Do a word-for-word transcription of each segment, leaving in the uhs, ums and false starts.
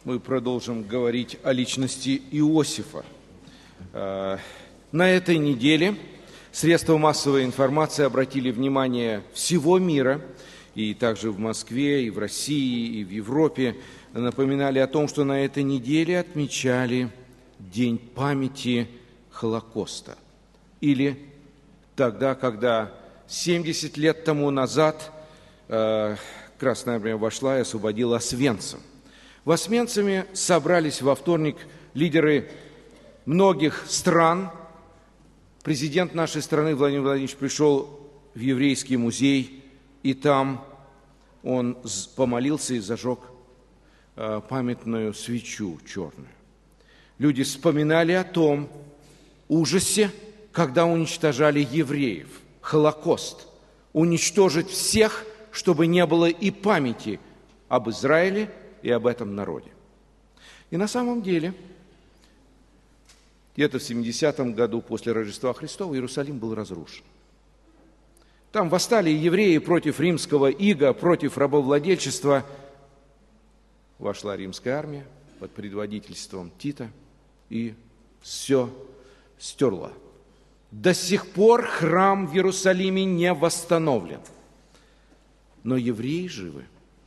мы продолжим говорить о личности Иосифа. На этой неделе средства массовой информации обратили внимание всего мира, и также в Москве, и в России, и в Европе, напоминали о том, что на этой неделе отмечали День памяти Холокоста. Или тогда, когда семьдесят лет тому назад э, Красная Армия вошла и освободила Освенцим. В Освенциме собрались во вторник лидеры многих стран. Президент нашей страны Владимир Владимирович пришел в еврейский музей, и там он помолился и зажег э, памятную свечу черную. Люди вспоминали о том ужасе, когда уничтожали евреев, Холокост, уничтожить всех, чтобы не было и памяти об Израиле и об этом народе. И на самом деле, где-то в семидесятом году после Рождества Христова Иерусалим был разрушен. Там восстали евреи против римского ига, против рабовладельчества. Вошла римская армия под предводительством Тита и все стерла. До сих пор храм в Иерусалиме не восстановлен. Но евреи живы.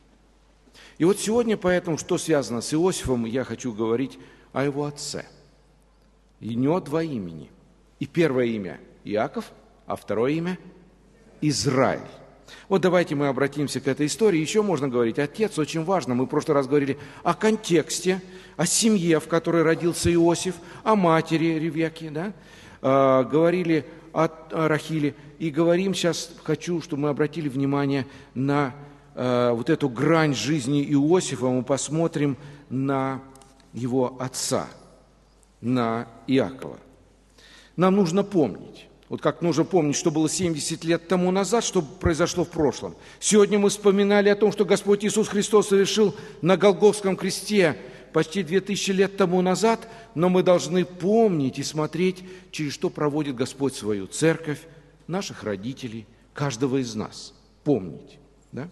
И вот сегодня, поэтому, что связано с Иосифом, я хочу говорить о его отце. И у него два имени. И первое имя Иаков, а второе имя Израиль. Вот давайте мы обратимся к этой истории. Еще можно говорить, отец очень важно. Мы в прошлый раз говорили о контексте, о семье, в которой родился Иосиф, о матери Ревекки, да? а, говорили о, о Рахиле. И говорим сейчас, хочу, чтобы мы обратили внимание на а, вот эту грань жизни Иосифа. Мы посмотрим на его отца, на Иакова. Нам нужно помнить. Вот как нужно помнить, что было семьдесят лет тому назад, что произошло в прошлом. Сегодня мы вспоминали о том, что Господь Иисус Христос совершил на Голгофском кресте почти две тысячи лет тому назад, но мы должны помнить и смотреть, через что проводит Господь свою церковь, наших родителей, каждого из нас. Помнить. Да?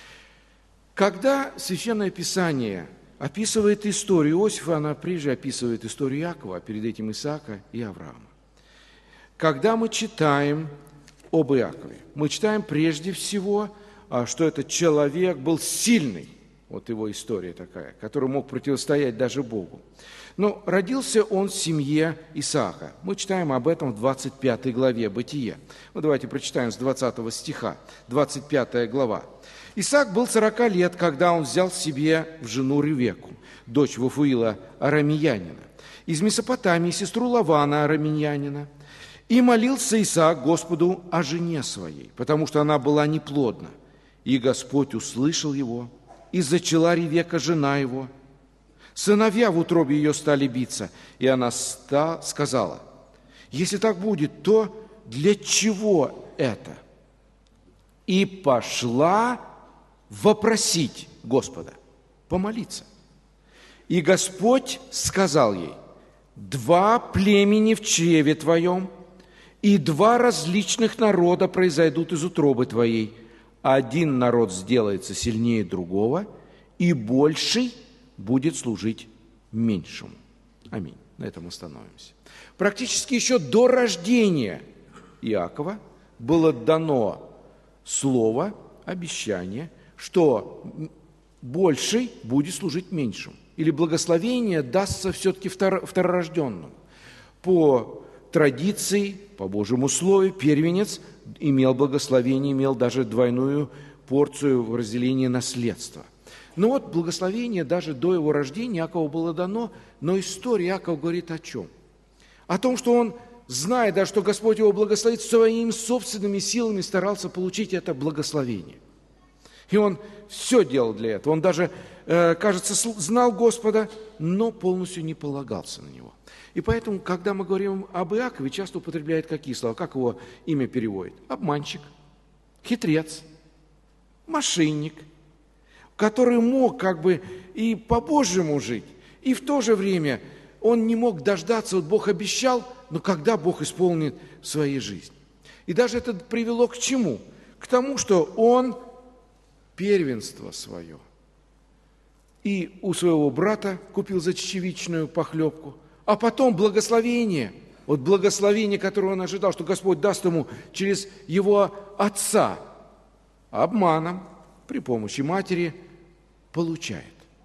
Когда Священное Писание описывает историю Иосифа, она прежде описывает историю Иакова, а перед этим Исаака и Авраама. Когда мы читаем об Иакове, мы читаем прежде всего, что этот человек был сильный, вот его история такая, который мог противостоять даже Богу. Но родился он в семье Исаака. Мы читаем об этом в двадцать пятой главе Бытие. Ну, давайте прочитаем с двадцатого стиха, двадцать пятая глава. Исаак был сорока лет, когда он взял себе в жену Ревекку, дочь Вафуила арамеянина, из Месопотамии сестру Лавана арамеянина. И молился Исаак Господу о жене своей, потому что она была неплодна. И Господь услышал его, и зачала Ревекка, жена его. Сыновья в утробе ее стали биться, и она ста, сказала: если так будет, то для чего это? И пошла вопросить Господа, помолиться. И Господь сказал ей: два племени в чреве твоем, и два различных народа произойдут из утробы твоей. Один народ сделается сильнее другого, и больший будет служить меньшему. Аминь. На этом остановимся. Практически еще до рождения Иакова было дано слово, обещание, что больший будет служить меньшему. Или благословение дастся все-таки второрожденному. По традиции, по Божьему слову, первенец имел благословение, имел даже двойную порцию в разделении наследства. Но вот благословение даже до его рождения Иакову было дано, но история Иакова говорит о чем? О том, что он, зная, да, что Господь его благословит, своими собственными силами старался получить это благословение. И он все делал для этого. Он даже, э, кажется, знал Господа, но полностью не полагался на Него. И поэтому, когда мы говорим об Иакове, часто употребляют какие слова? Как его имя переводит? Обманщик, хитрец, мошенник, который мог как бы и по-божьему жить, и в то же время он не мог дождаться, вот Бог обещал, но когда Бог исполнит в своей жизни. И даже это привело к чему? К тому, что он первенство свое и у своего брата купил за чечевичную похлебку, а потом благословение, вот благословение, которое он ожидал, что Господь даст ему через его отца, обманом при помощи матери получает.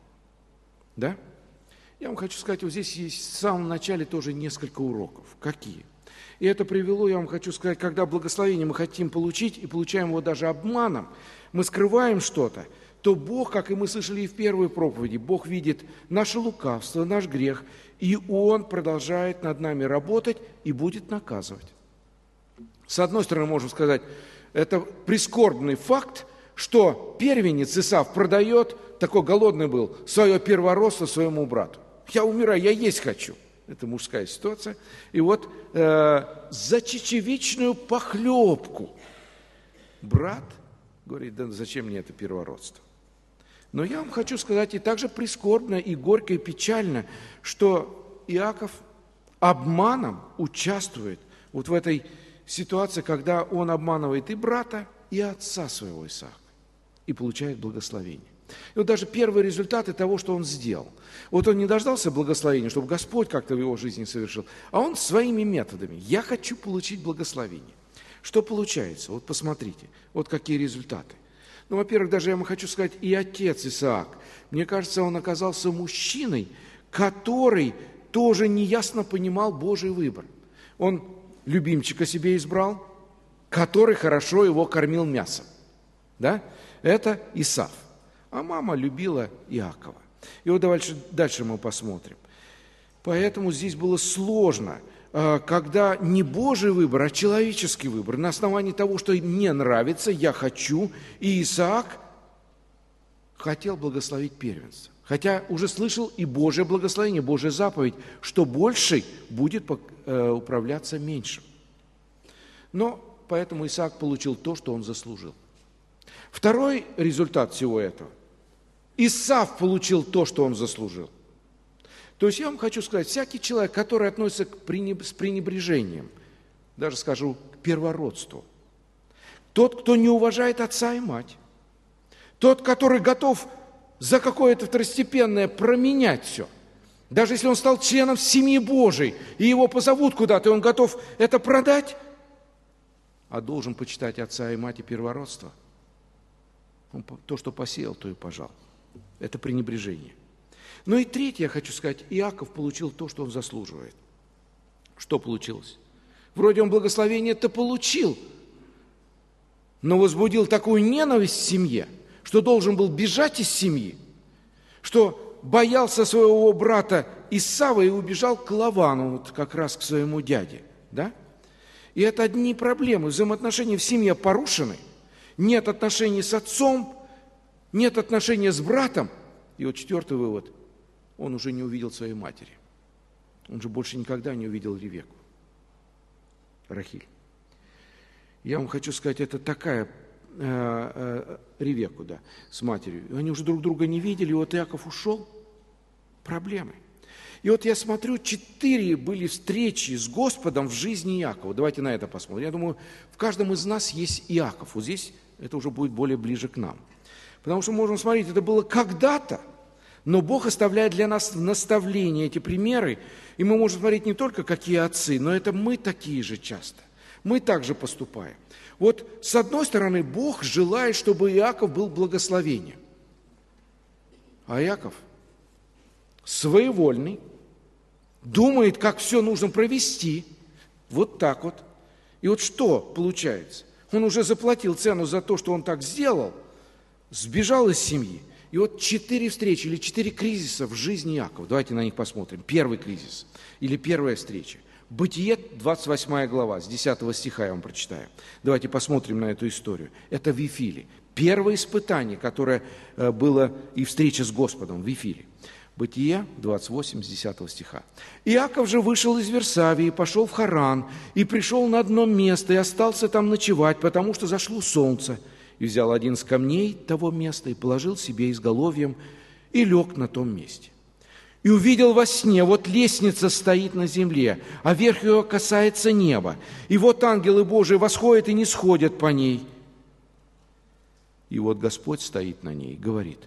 Да? Я вам хочу сказать, вот здесь есть в самом начале тоже несколько уроков. Какие? И это привело, я вам хочу сказать, когда благословение мы хотим получить и получаем его даже обманом, мы скрываем что-то, то Бог, как и мы слышали и в первой проповеди, Бог видит наше лукавство, наш грех, и Он продолжает над нами работать и будет наказывать. С одной стороны, можем сказать, это прискорбный факт, что первенец Исав продает, такой голодный был, свое первородство своему брату. Я умираю, я есть хочу. Это мужская ситуация. И вот э, за чечевичную похлебку брат говорит, да зачем мне это первородство? Но я вам хочу сказать, и также прискорбно, и горько, и печально, что Иаков обманом участвует вот в этой ситуации, когда он обманывает и брата, и отца своего Исаака, и получает благословение. И вот даже первые результаты того, что он сделал. Вот он не дождался благословения, чтобы Господь как-то в его жизни совершил, а он своими методами. Я хочу получить благословение. Что получается? Вот посмотрите, вот какие результаты. Ну, во-первых, даже я вам хочу сказать, и отец Исаак, мне кажется, он оказался мужчиной, который тоже неясно понимал Божий выбор. Он любимчика себе избрал, который хорошо его кормил мясом. Да? Это Исав. А мама любила Иакова. И вот дальше, дальше мы посмотрим. Поэтому здесь было сложно, когда не Божий выбор, а человеческий выбор. На основании того, что мне нравится, я хочу. И Исаак хотел благословить первенца. Хотя уже слышал и Божие благословение, Божья заповедь, что больший будет управляться меньшим. Но поэтому Исаак получил то, что он заслужил. Второй результат всего этого. Исав получил то, что он заслужил. То есть я вам хочу сказать, всякий человек, который относится к пренеб... с пренебрежением, даже скажу, к первородству, тот, кто не уважает отца и мать, тот, который готов за какое-то второстепенное променять все, даже если он стал членом семьи Божией, и его позовут куда-то, и он готов это продать, а должен почитать отца и мать и первородство, он то, что посеял, то и пожал. Это пренебрежение. Ну и третье, я хочу сказать, Иаков получил то, что он заслуживает. Что получилось? Вроде он благословение-то получил, но возбудил такую ненависть в семье, что должен был бежать из семьи, что боялся своего брата Исава и убежал к Лавану, вот как раз к своему дяде. Да? И это одни проблемы. Взаимоотношения в семье порушены, нет отношений с отцом, нет отношения с братом. И вот четвертый вывод. Он уже не увидел своей матери. Он же больше никогда не увидел Ревекку, Рахиль. Я вам хочу сказать, это такая э, э, Ревекку, да, с матерью. Они уже друг друга не видели, и вот Иаков ушел. Проблемы. И вот я смотрю, четыре были встречи с Господом в жизни Иакова. Давайте на это посмотрим. Я думаю, в каждом из нас есть Иаков. Вот здесь это уже будет более ближе к нам. Потому что можем смотреть, это было когда-то, но Бог оставляет для нас в наставлении эти примеры, и мы можем смотреть не только какие отцы, но это мы такие же часто. Мы также поступаем. Вот с одной стороны, Бог желает, чтобы Иаков был благословением. А Иаков своевольный, думает, как все нужно провести, вот так вот. И вот что получается? Он уже заплатил цену за то, что он так сделал, сбежал из семьи. И вот четыре встречи или четыре кризиса в жизни Иакова. Давайте на них посмотрим. Первый кризис или первая встреча. Бытие, двадцать восьмая глава, с десятого стиха я вам прочитаю. Давайте посмотрим на эту историю. Это в Вифиле. Первое испытание, которое было и встреча с Господом в Вифиле. Бытие двадцать восемь, с десятого стиха. «Иаков же вышел из Версавии, пошел в Харан, и пришел на одно место, и остался там ночевать, потому что зашло солнце. И взял один из камней того места, и положил себе изголовьем, и лег на том месте. И увидел во сне, вот лестница стоит на земле, а верх ее касается неба. И вот ангелы Божии восходят и не сходят по ней. И вот Господь стоит на ней и говорит: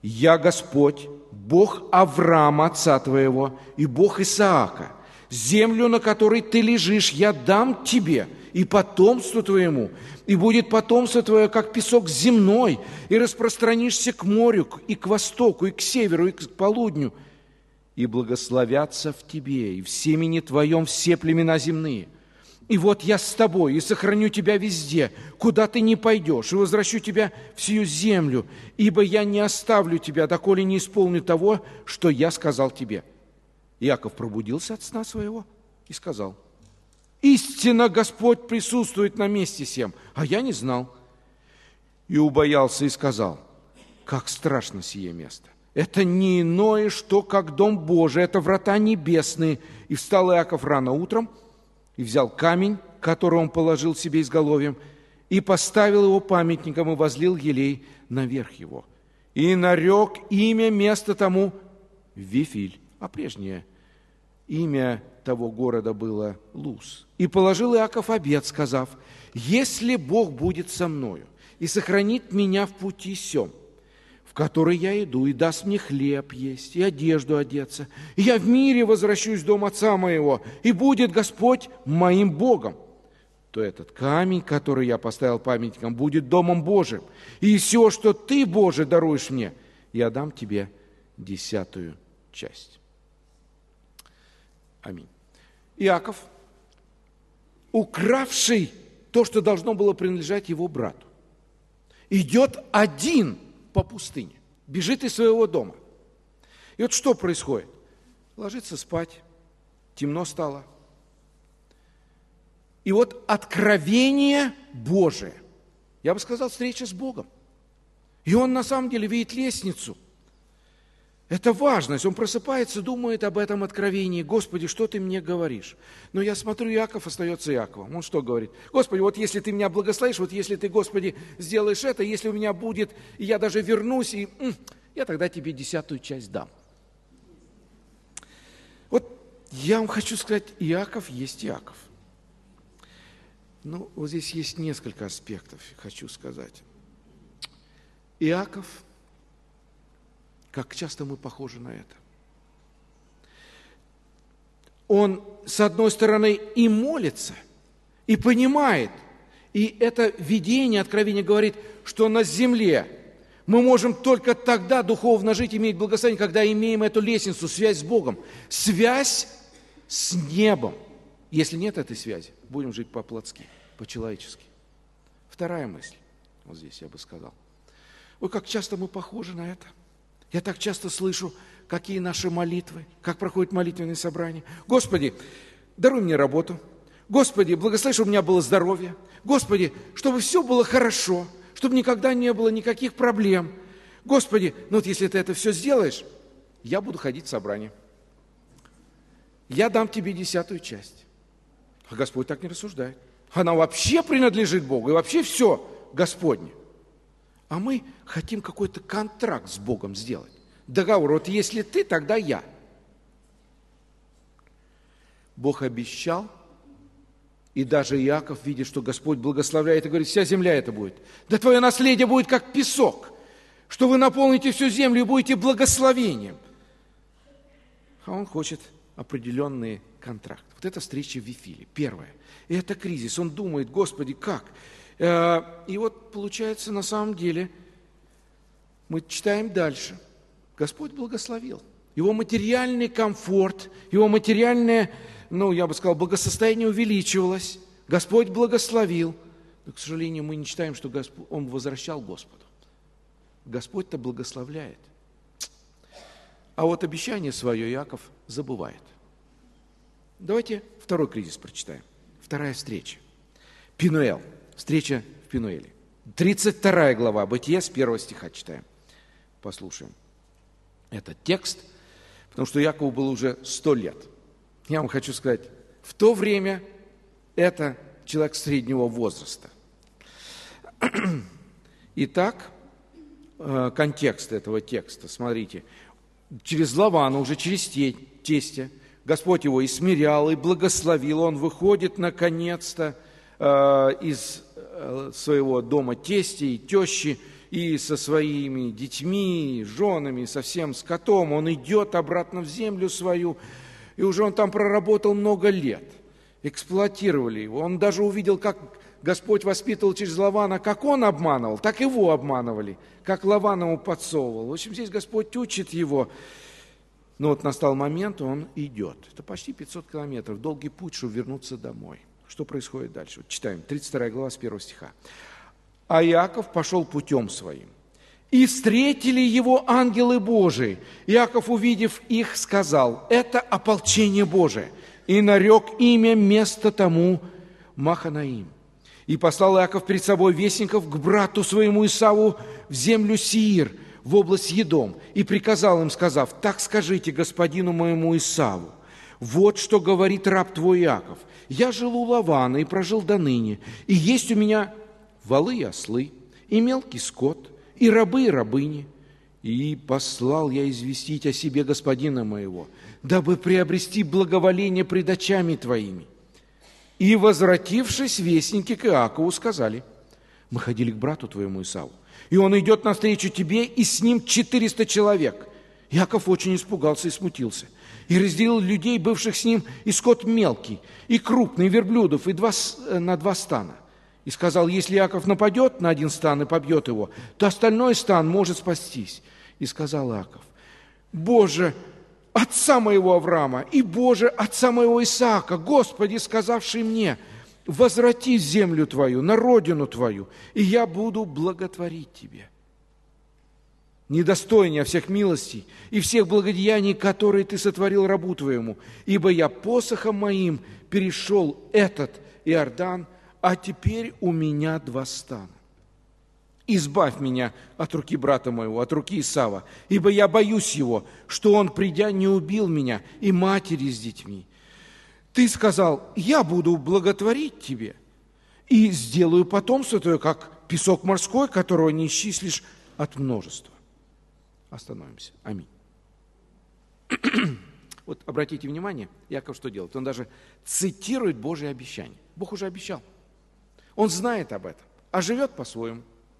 «Я Господь, Бог Авраама, отца твоего, и Бог Исаака. Землю, на которой ты лежишь, я дам тебе и потомству твоему, и будет потомство твое, как песок земной, и распространишься к морю, и к востоку, и к северу, и к полудню, и благословятся в тебе, и в семени твоем все племена земные. И вот я с тобой, и сохраню тебя везде, куда ты не пойдешь, и возвращу тебя в сию землю, ибо я не оставлю тебя, доколе не исполню того, что я сказал тебе». Иаков пробудился от сна своего и сказал: «Истинно Господь присутствует на месте сем, а я не знал». И убоялся и сказал: «Как страшно сие место! Это не иное, что как дом Божий, это врата небесные». И встал Иаков рано утром, и взял камень, который он положил себе изголовьем, и поставил его памятником, и возлил елей наверх его. И нарек имя места тому Вифиль, а прежнее имя того города было Луз. И положил Иаков обет, сказав: «Если Бог будет со мною и сохранит меня в пути сем, в который я иду, и даст мне хлеб есть, и одежду одеться, и я в мире возвращусь в дом отца моего, и будет Господь моим Богом, то этот камень, который я поставил памятником, будет домом Божиим, и все, что ты, Боже, даруешь мне, я дам тебе десятую часть». Аминь. Иаков, укравший то, что должно было принадлежать его брату, идет один по пустыне, бежит из своего дома. И вот что происходит? Ложится спать, темно стало. И вот откровение Божие, я бы сказал, встреча с Богом. И он на самом деле видит лестницу. Это важность. Он просыпается, думает об этом откровении. «Господи, что ты мне говоришь?» Но я смотрю, Иаков остается Иаковом. Он что говорит? «Господи, вот если ты меня благословишь, вот если ты, Господи, сделаешь это, если у меня будет, и я даже вернусь, и м, я тогда тебе десятую часть дам». Вот я вам хочу сказать, Иаков есть Иаков. Ну, вот здесь есть несколько аспектов, хочу сказать. Иаков, как часто мы похожи на это. Он, с одной стороны, и молится, и понимает, и это видение, откровение говорит, что на земле мы можем только тогда духовно жить, иметь благословение, когда имеем эту лестницу, связь с Богом, связь с небом. Если нет этой связи, будем жить по-плотски, по-человечески. Вторая мысль, вот здесь я бы сказал. Ой, как часто мы похожи на это. Я так часто слышу, какие наши молитвы, как проходят молитвенные собрания. «Господи, даруй мне работу. Господи, благослови, чтобы у меня было здоровье. Господи, чтобы все было хорошо, чтобы никогда не было никаких проблем. Господи, ну вот если ты это все сделаешь, я буду ходить в собрание. Я дам тебе десятую часть». А Господь так не рассуждает. Она вообще принадлежит Богу, и вообще все Господне. А мы хотим какой-то контракт с Богом сделать. Договор, вот если ты, тогда я. Бог обещал, и даже Иаков видит, что Господь благословляет, и говорит: вся земля это будет. Да твое наследие будет как песок, что вы наполните всю землю и будете благословением. А он хочет определенный контракт. Вот это встреча в Вифиле, первое. И это кризис. Он думает: Господи, как? И вот получается, на самом деле, мы читаем дальше. Господь благословил. Его материальный комфорт, его материальное, ну, я бы сказал, благосостояние увеличивалось. Господь благословил. Но, к сожалению, мы не читаем, что Господь, он возвращал Господу. Господь-то благословляет. А вот обещание свое Иаков забывает. Давайте второй кризис прочитаем. Вторая встреча. Пенуэл. Встреча в Пенуэле. тридцать вторая глава, Бытие, с первого стиха читаем. Послушаем этот текст, потому что Иакову было уже сто лет. Я вам хочу сказать, в то время это человек среднего возраста. Итак, контекст этого текста, смотрите. Через Лавана, уже через тестя, Господь его и смирял, и благословил. Он выходит, наконец-то, из своего дома тестя и тещи, и со своими детьми, женами, со всем скотом. Он идет обратно в землю свою, и уже он там проработал много лет. Эксплуатировали его. Он даже увидел, как Господь воспитывал через Лавана, как он обманывал, так его обманывали, как Лаван ему подсовывал. В общем, здесь Господь учит его. Но вот настал момент, он идет. Это почти пятьсот километров, долгий путь, чтобы вернуться домой. Что происходит дальше? Вот читаем, тридцать вторая глава с первого стиха. «А Иаков пошел путем своим, и встретили его ангелы Божии. Иаков, увидев их, сказал: это ополчение Божие, и нарек имя место тому Маханаим. И послал Иаков перед собой вестников к брату своему Исаву в землю Сеир, в область Едом, и приказал им, сказав: так скажите господину моему Исаву: вот что говорит раб твой Иаков. Я жил у Лавана и прожил до ныне, и есть у меня волы и ослы, и мелкий скот, и рабы и рабыни. И послал я известить о себе господина моего, дабы приобрести благоволение пред очами твоими. И, возвратившись, вестники к Иакову сказали: мы ходили к брату твоему Исаву, и он идет навстречу тебе, и с ним четыреста человек. Иаков очень испугался и смутился, и разделил людей, бывших с ним, и скот мелкий, и крупный, и верблюдов, и два, на два стана. И сказал: если Иаков нападет на один стан и побьет его, то остальной стан может спастись. И сказал Иаков: Боже, отца моего Авраама, и Боже, отца моего Исаака, Господи, сказавший мне: возврати землю твою, на родину твою, и я буду благотворить тебе. Недостоин я всех милостей и всех благодеяний, которые ты сотворил рабу твоему, ибо я посохом моим перешел этот Иордан, а теперь у меня два стана. Избавь меня от руки брата моего, от руки Исава, ибо я боюсь его, что он, придя, не убил меня и матери с детьми. Ты сказал: я буду благотворить тебе, и сделаю потомство твое, как песок морской, которого не исчислишь от множества. Остановимся. Аминь. Вот обратите внимание, Иаков что делает? Он даже цитирует Божие обещание. Бог уже обещал. Он знает об этом, а живет по-своему.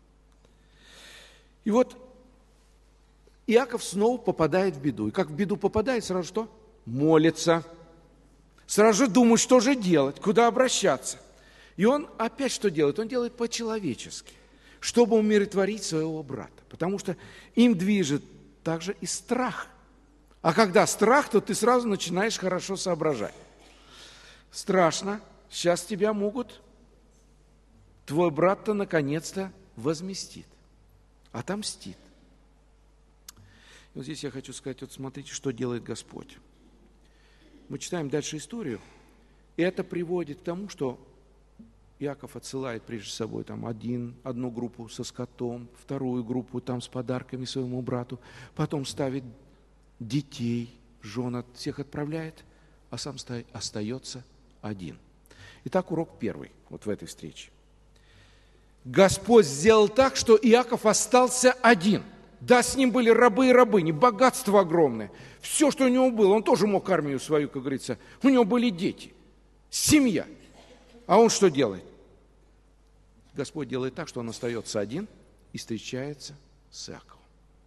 И вот Иаков снова попадает в беду. И как в беду попадает, сразу что? Молится. Сразу же думает, что же делать, куда обращаться. И он опять что делает? Он делает по-человечески, чтобы умиротворить своего брата. Потому что им движет также и страх. А когда страх, то ты сразу начинаешь хорошо соображать. Страшно, сейчас тебя могут, твой брат-то наконец-то возместит, отомстит. И вот здесь я хочу сказать, вот смотрите, что делает Господь. Мы читаем дальше историю, и это приводит к тому, что Иаков отсылает прежде собой там один, одну группу со скотом, вторую группу там с подарками своему брату, потом ставит детей, жен от всех отправляет, а сам остается один. Итак, урок первый вот в этой встрече. Господь сделал так, что Иаков остался один. Да, с ним были рабы и рабыни, богатство огромное. Все, что у него было, он тоже мог армию свою, как говорится. У него были дети, семья. А он что делает? Господь делает так, что он остается один и встречается с Иаковом.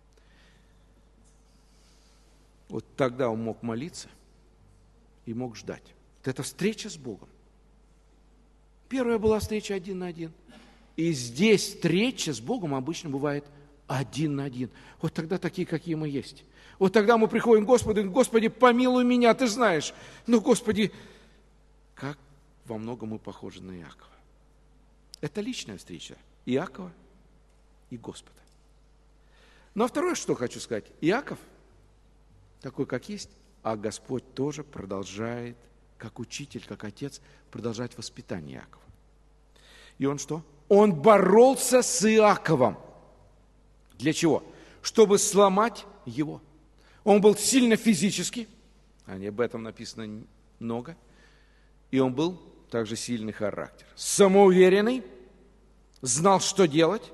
Вот тогда он мог молиться и мог ждать. Вот это встреча с Богом. Первая была встреча один на один. И здесь встреча с Богом обычно бывает один на один. Вот тогда такие, какие мы есть. Вот тогда мы приходим к Господу, Господи, помилуй меня, ты знаешь. Ну, Господи, как во многом мы похожи на Иакова. Это личная встреча Иакова и Господа. Но второе, что хочу сказать. Иаков такой, как есть, а Господь тоже продолжает, как учитель, как отец, продолжать воспитание Иакова. И он что? Он боролся с Иаковом. Для чего? Чтобы сломать его. Он был сильно физически, а об этом написано много, и он был также сильный характер. Самоуверенный, знал, что делать,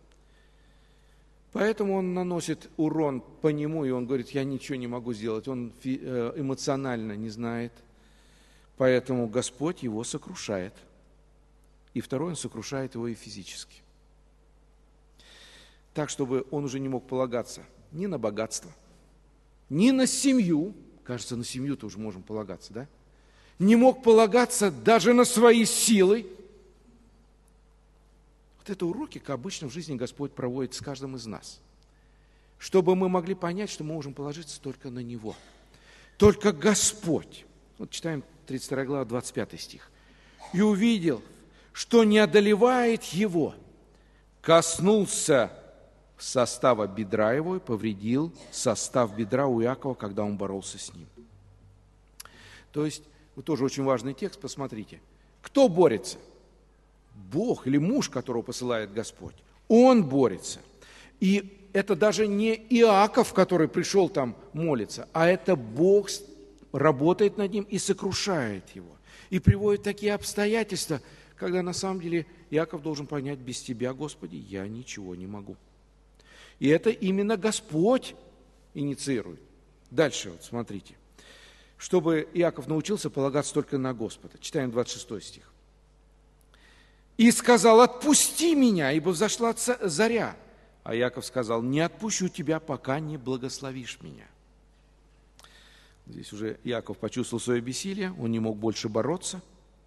поэтому он наносит урон по нему, и он говорит: я ничего не могу сделать. Он эмоционально не знает, поэтому Господь его сокрушает. И второй, он сокрушает его и физически. так, чтобы он уже не мог полагаться ни на богатство, ни на семью. Кажется, на семью-то уже можем полагаться, да? Не мог полагаться даже на свои силы. Вот это уроки, как обычно в жизни Господь проводит с каждым из нас, чтобы мы могли понять, что мы можем положиться только на Него. Только Господь. Вот читаем тридцать вторая глава, двадцать пятый стих. «И увидел, что не одолевает его, коснулся состава бедра его и повредил состав бедра у Иакова, когда он боролся с ним». То есть, вот тоже очень важный текст, посмотрите. Кто борется? Бог или муж, которого посылает Господь. Он борется. И это даже не Иаков, который пришел там молиться, а это Бог работает над ним и сокрушает его. И приводит такие обстоятельства, когда на самом деле Иаков должен понять: без Тебя, Господи, я ничего не могу. И это именно Господь инициирует. Дальше вот смотрите. Чтобы Иаков научился полагаться только на Господа. Читаем двадцать шестой стих. «И сказал: отпусти меня, ибо взошла заря. А Иаков сказал: не отпущу тебя, пока не благословишь меня». Здесь уже Иаков почувствовал свое бессилие, он не мог больше бороться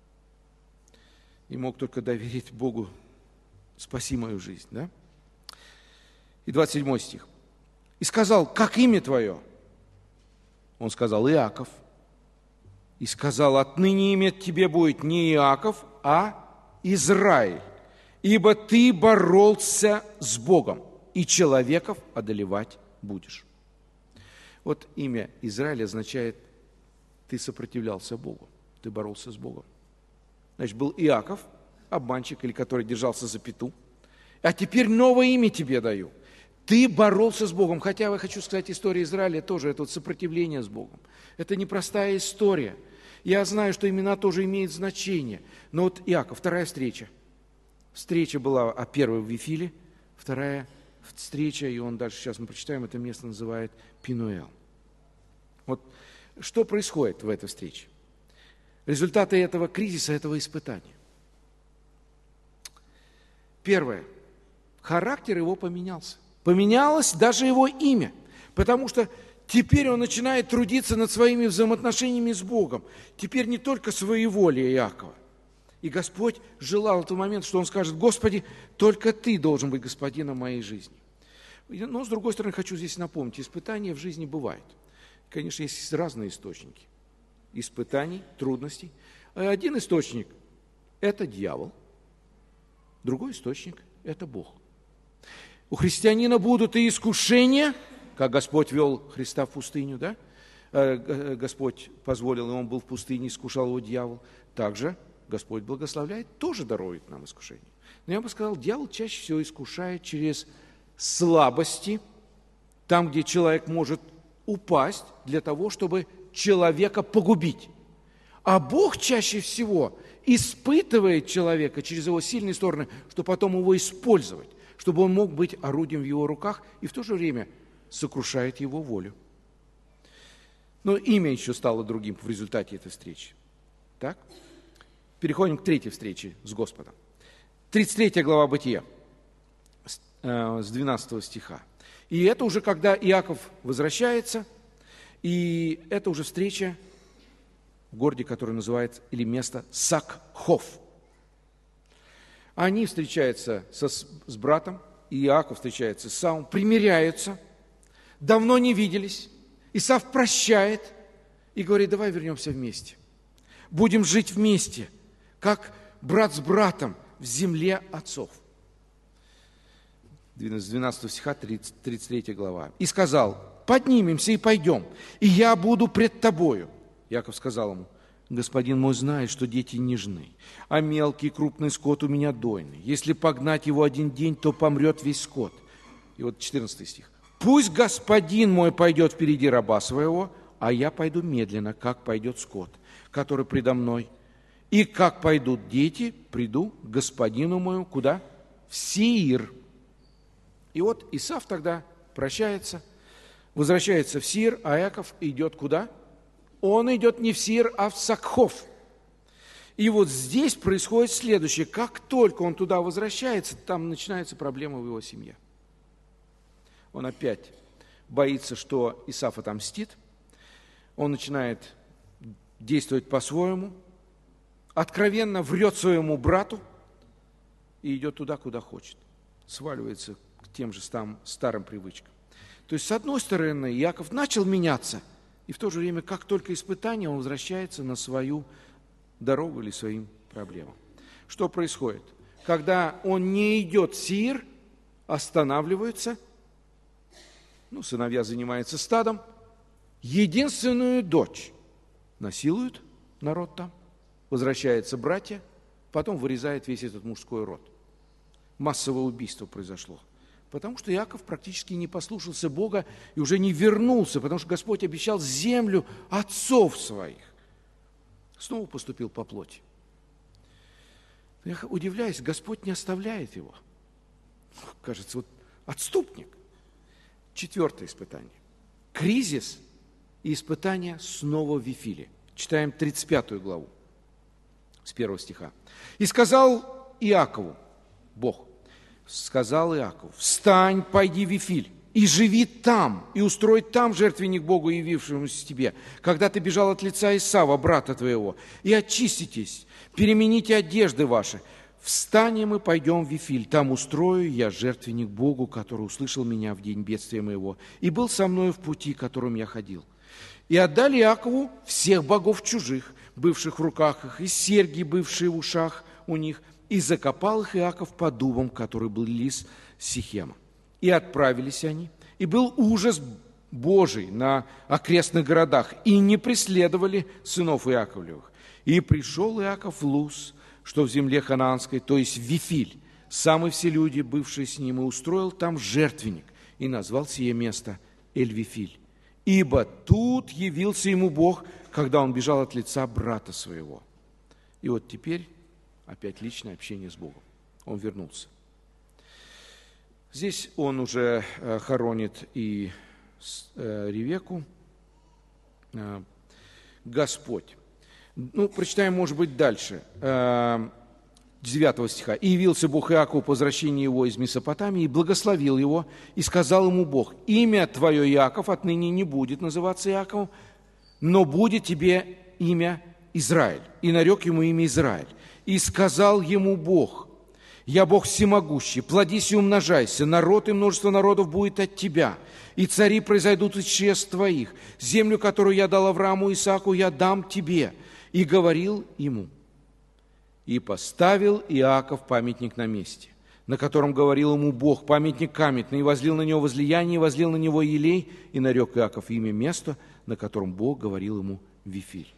и мог только доверить Богу: спаси мою жизнь, да? И двадцать седьмой стих. «И сказал: как имя твое?» Он сказал: Иаков. И сказал: отныне имя тебе будет не Иаков, а Израиль, ибо ты боролся с Богом, и человеков одолевать будешь. Вот имя Израиль означает: ты сопротивлялся Богу, ты боролся с Богом. Значит, был Иаков, обманщик, или который держался за пяту. А теперь новое имя тебе даю. Ты боролся с Богом. Хотя я хочу сказать, история Израиля тоже это вот сопротивление с Богом. Это непростая история. Я знаю, что имена тоже имеют значение. Но вот Иаков, вторая встреча. Встреча была а первая в Вифиле, вторая встреча, и он дальше, сейчас мы прочитаем, это место называет Пинуэл. Вот что происходит в этой встрече? Результаты этого кризиса, этого испытания. Первое. Характер его поменялся. Поменялось даже его имя, потому что теперь он начинает трудиться над своими взаимоотношениями с Богом. Теперь не только своеволие Иакова. И Господь желал в тот момент, что он скажет: Господи, только Ты должен быть господином моей жизни. Но, с другой стороны, хочу здесь напомнить, испытания в жизни бывают. Конечно, есть разные источники испытаний, трудностей. Один источник – это дьявол, другой источник – это Бог. У христианина будут и искушения, как Господь вел Христа в пустыню, да? Господь позволил, и он был в пустыне, искушал его дьявол. Также Господь благословляет, тоже дарует нам искушение. Но я бы сказал, дьявол чаще всего искушает через слабости, там, где человек может упасть для того, чтобы человека погубить. А Бог чаще всего испытывает человека через его сильные стороны, чтобы потом его использовать, чтобы он мог быть орудием в его руках и в то же время сокрушает его волю. Но имя еще стало другим в результате этой встречи. Так? Переходим к третьей встрече с Господом. тридцать третья глава Бытия, с двенадцатого стиха. И это уже когда Иаков возвращается, и это уже встреча в городе, который называется, или место Сакхов. Они встречаются со, с братом, и Иаков встречается с Исавом, примиряются, давно не виделись. Исав прощает и говорит: давай вернемся вместе. Будем жить вместе, как брат с братом в земле отцов. С двенадцатого стиха, тридцать третья глава. И сказал: поднимемся и пойдем, и я буду пред тобою. Иаков сказал ему: господин мой знает, что дети нежны, а мелкий и крупный скот у меня дойный. Если погнать его один день, то помрет весь скот. И вот четырнадцатый стих. Пусть господин мой пойдет впереди раба своего, а я пойду медленно, как пойдет скот, который предо мной. И как пойдут дети, приду к господину мою, куда? В Сеир. И вот Исав тогда прощается, возвращается в Сеир, а Иаков идет куда? Он идет не в Сеир, а в Сакхов. И вот здесь происходит следующее. Как только он туда возвращается, там начинается проблема в его семье. Он опять боится, что Исав отомстит. Он начинает действовать по-своему, откровенно врет своему брату и идет туда, куда хочет. Сваливается к тем же старым привычкам. То есть, с одной стороны, Иаков начал меняться, и в то же время, как только испытание, он возвращается на свою дорогу или своим проблемам. Что происходит? Когда он не идет в Сеир, останавливаются, ну, сыновья занимаются стадом, единственную дочь насилуют народ там, возвращаются братья, потом вырезает весь этот мужской род. Массовое убийство произошло. Потому что Иаков практически не послушался Бога и уже не вернулся, потому что Господь обещал землю отцов своих. Снова поступил по плоти. Я удивляюсь, Господь не оставляет его. Кажется, вот отступник. Четвертое испытание. Кризис и испытание снова в Вифиле. Читаем тридцать пятую главу с первого стиха. «И сказал Иакову, Бог, сказал Иакову, встань, пойди в Вифиль, и живи там, и устрой там жертвенник Богу, явившемуся тебе, когда ты бежал от лица Исава, брата твоего, и очиститесь, перемените одежды ваши. Встанем и пойдем в Вифиль, там устрою я жертвенник Богу, который услышал меня в день бедствия моего, и был со мною в пути, которым я ходил. И отдали Иакову всех богов чужих, бывших в руках их, и серьги, бывшие в ушах у них, и закопал их Иаков по дубам, который был лис Сихема. И отправились они, и был ужас Божий на окрестных городах, и не преследовали сынов Иаковлевых. И пришел Иаков в Луз, что в земле ханаанской, то есть в Вифиль, сам и все люди, бывшие с ним, и устроил там жертвенник, и назвал сие место Эль-Вифиль. Ибо тут явился ему Бог, когда он бежал от лица брата своего. И вот теперь опять личное общение с Богом. Он вернулся. Здесь он уже хоронит и Ревекку. Господь. Ну, прочитаем, может быть, дальше. девятого стиха. «И явился Бог Иакову по возвращении его из Месопотамии, и благословил его, и сказал ему Бог, имя твое, Иаков, отныне не будет называться Иаковом, но будет тебе имя Израиль». И нарек ему имя Израиль. И сказал ему Бог, «Я Бог всемогущий, плодись и умножайся, народ и множество народов будет от тебя, и цари произойдут из чрест твоих. Землю, которую я дал Аврааму и Исааку, я дам тебе». И говорил ему. И поставил Иаков памятник на месте, на котором говорил ему Бог, памятник каменный, и возлил на него возлияние, и возлил на него елей, и нарек Иаков имя место, на котором Бог говорил ему Вифиль.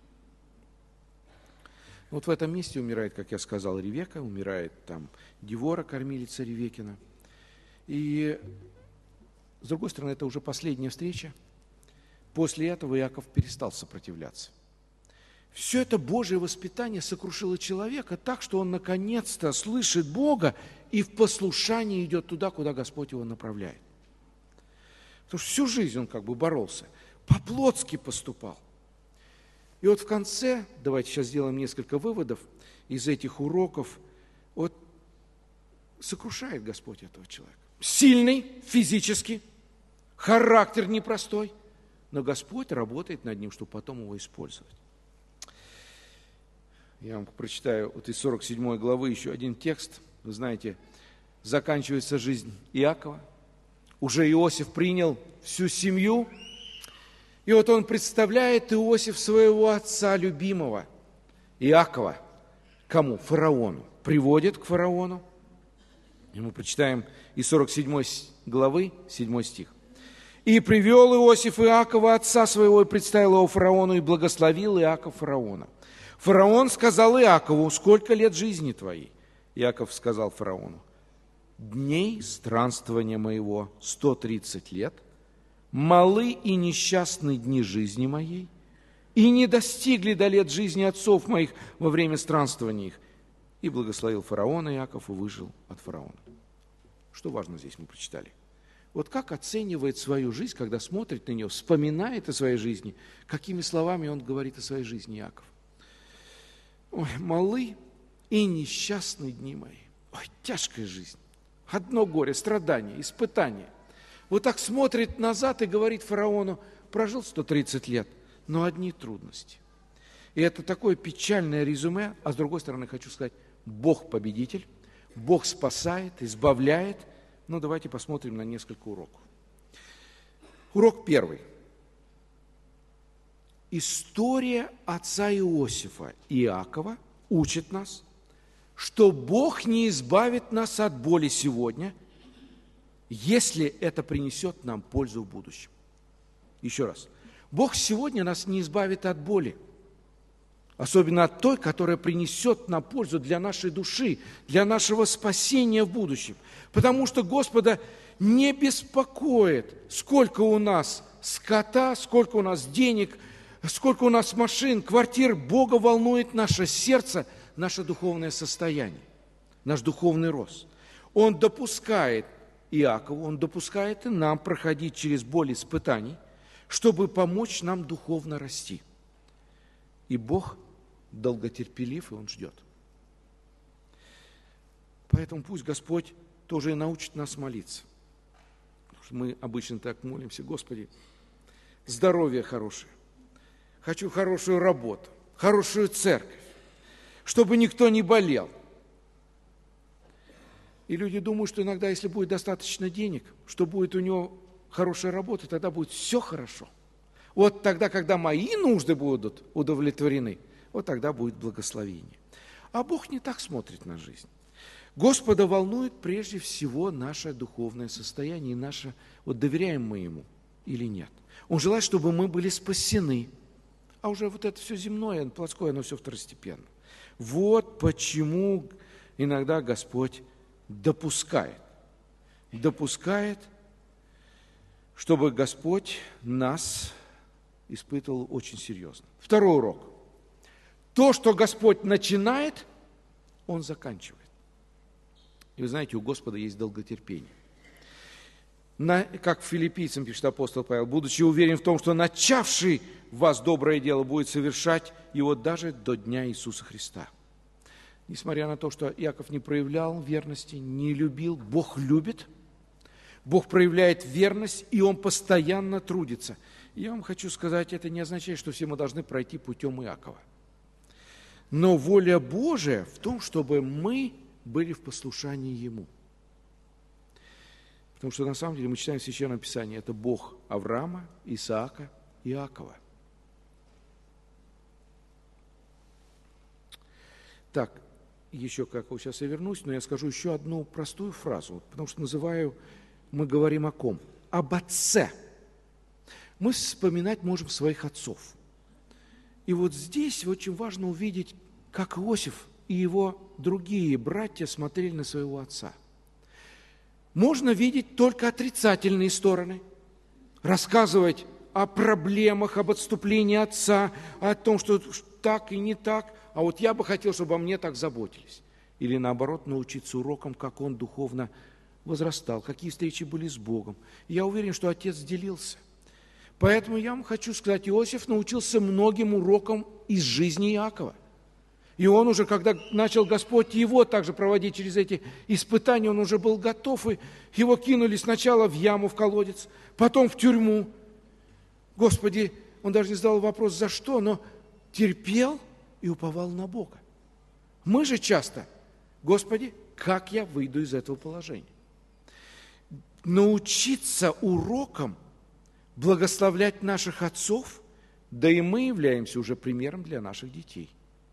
Вот в этом месте умирает, как я сказал, Ревекка, умирает там Девора, кормилица Ревеккина. И, с другой стороны, это уже последняя встреча. После этого Иаков перестал сопротивляться. Все это Божье воспитание сокрушило человека так, что он наконец-то слышит Бога и в послушании идет туда, куда Господь его направляет. Потому что всю жизнь он как бы боролся, по-плотски поступал. И вот в конце, давайте сейчас сделаем несколько выводов из этих уроков, вот сокрушает Господь этого человека. Сильный физически, характер непростой, но Господь работает над ним, чтобы потом его использовать. Я вам прочитаю вот из сорок седьмой главы еще один текст. Вы знаете, заканчивается жизнь Иакова. Уже Иосиф принял всю семью. И вот он представляет Иосиф своего отца любимого, Иакова. Кому? Фараону. Приводит к фараону. И мы прочитаем из сорок седьмой главы, седьмой стих. «И привел Иосиф Иакова, отца своего, и представил его фараону, и благословил Иаков фараона. Фараон сказал Иакову, сколько лет жизни твоей? Иаков сказал фараону, дней странствования моего сто тридцать лет, малы и несчастны дни жизни моей, и не достигли до лет жизни отцов моих во время странствования их. И благословил фараона Иаков и выжил от фараона». Что важно здесь мы прочитали? Вот как оценивает свою жизнь, когда смотрит на нее, вспоминает о своей жизни, какими словами он говорит о своей жизни Иаков. Ой, малы и несчастные дни мои. Ой, тяжкая жизнь. Одно горе, страдание, испытание. Вот так смотрит назад и говорит фараону: прожил сто тридцать лет, но одни трудности. И это такое печальное резюме, а с другой стороны хочу сказать, Бог победитель, Бог спасает, избавляет. Ну, давайте посмотрим на несколько уроков. Урок первый. История отца Иосифа, Иакова, учит нас, что Бог не избавит нас от боли сегодня, если это принесет нам пользу в будущем. Еще раз. Бог сегодня нас не избавит от боли, особенно от той, которая принесет нам пользу для нашей души, для нашего спасения в будущем. Потому что Господа не беспокоит, сколько у нас скота, сколько у нас денег, сколько у нас машин, квартир. Бога волнует наше сердце, наше духовное состояние, наш духовный рост. Он допускает Иакову, он допускает и нам проходить через боль испытаний, чтобы помочь нам духовно расти. И Бог долготерпелив, и Он ждет. Поэтому пусть Господь тоже и научит нас молиться. Потому что мы обычно так молимся: Господи, здоровье хорошее, хочу хорошую работу, хорошую церковь, чтобы никто не болел. И люди думают, что иногда, если будет достаточно денег, что будет у него хорошая работа, тогда будет все хорошо. Вот тогда, когда мои нужды будут удовлетворены, вот тогда будет благословение. А Бог не так смотрит на жизнь. Господа волнует прежде всего наше духовное состояние и наше, вот доверяем мы Ему или нет. Он желает, чтобы мы были спасены. А уже вот это все земное, плотское, оно все второстепенно. Вот почему иногда Господь допускает, допускает, чтобы Господь нас испытывал очень серьезно. Второй урок. То, что Господь начинает, Он заканчивает. И вы знаете, у Господа есть долготерпение. На, как филиппийцам пишет апостол Павел: будучи уверен в том, что начавший в вас доброе дело будет совершать его даже до дня Иисуса Христа. Несмотря на то, что Иаков не проявлял верности, не любил, Бог любит, Бог проявляет верность, и Он постоянно трудится. Я вам хочу сказать, это не означает, что все мы должны пройти путем Иакова. Но воля Божия в том, чтобы мы были в послушании Ему. Потому что на самом деле мы читаем в Священном Писании, это Бог Авраама, Исаака, Иакова. Так, еще как вот сейчас я вернусь, но я скажу еще одну простую фразу, потому что называю, мы говорим о ком? Об отце. Мы вспоминать можем своих отцов. И вот здесь очень важно увидеть, как Иосиф и его другие братья смотрели на своего отца. Можно видеть только отрицательные стороны, рассказывать о проблемах, об отступлении отца, о том, что так и не так, а вот я бы хотел, чтобы о мне так заботились. Или наоборот, научиться урокам, как он духовно возрастал, какие встречи были с Богом. Я уверен, что отец делился. Поэтому я вам хочу сказать, Иосиф научился многим урокам из жизни Иакова. И он уже, когда начал Господь его также проводить через эти испытания, он уже был готов, и его кинули сначала в яму, в колодец, потом в тюрьму. Господи, он даже не задал вопрос, за что, но терпел и уповал на Бога. Мы же часто, Господи, как я выйду из этого положения? Научиться урокам благословлять наших отцов, да и мы являемся уже примером для наших детей.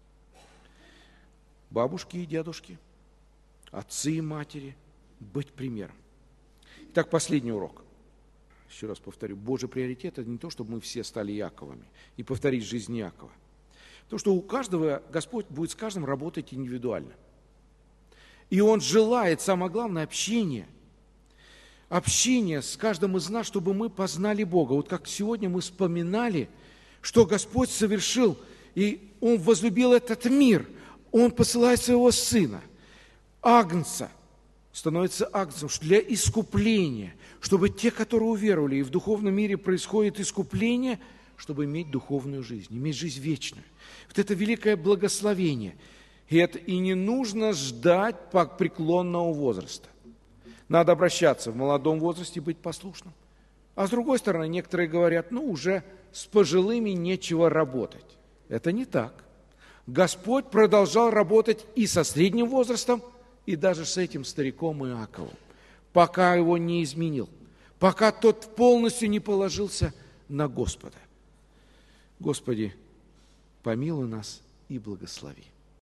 Бабушки и дедушки, отцы и матери, быть примером. Итак, последний урок. Еще раз повторю, Божий приоритет – это не то, чтобы мы все стали Иаковами и повторить жизнь Иакова. То, что у каждого Господь будет с каждым работать индивидуально. И Он желает, самое главное, общение. Общение с каждым из нас, чтобы мы познали Бога. Вот как сегодня мы вспоминали, что Господь совершил, и Он возлюбил этот мир. Он посылает своего Сына, Агнца, становится Агнцем для искупления, чтобы те, которые уверовали, и в духовном мире происходит искупление, чтобы иметь духовную жизнь, иметь жизнь вечную. Вот это великое благословение. И, это, и не нужно ждать преклонного возраста. Надо обращаться в молодом возрасте и быть послушным. А с другой стороны, некоторые говорят, ну, уже с пожилыми нечего работать. Это не так. Господь продолжал работать и со средним возрастом, и даже с этим стариком Иаковом, пока его не изменил, пока тот полностью не положился на Господа. Господи, помилуй нас и благослови.